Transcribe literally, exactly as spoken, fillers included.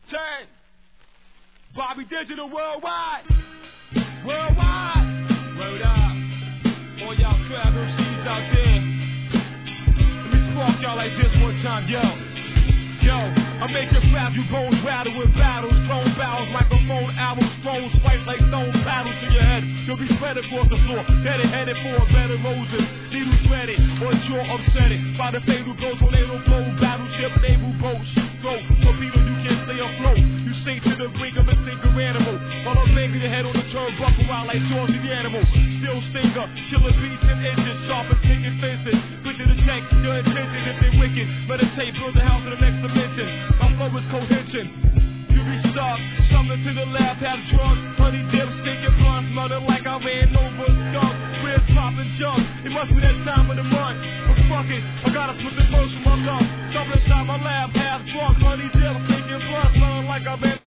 Turn. Bobby Digital worldwide. Worldwide. Word up. All y'all crab M Cs out there. Let me spark y'all like this one time, yo. Yo, I make your crab, you bones rattle with battles, throne barrels, microphone albums, phones swipe like stone paddles to your head. You'll be spread across the floor, headed, headed for a bed of roses, needles ready, or you're upsetted by the fatal blow, tornado blow, battleship, naval boat, shoot go, torpedo, you can't stay afloat. You sink to the brink of a sinker animal, while I'm banging your head on the turnbuckle out like George the animal. Still stinger, killer beats and engines, sharp as picking fences, quick to detect your intention if they're wicked. Meditate, build the house in the next dimension. My flow is cohesion. You be stuck, something to the left, have drugs, honey dip, stinking blunts, mother like I ran over skunk, weird popping junk. It must be that time of the month, but fuck it, I gotta put the most from my lungs. Something inside my lab, half drunk, honey dip, stinking blunts, smelling like I ran.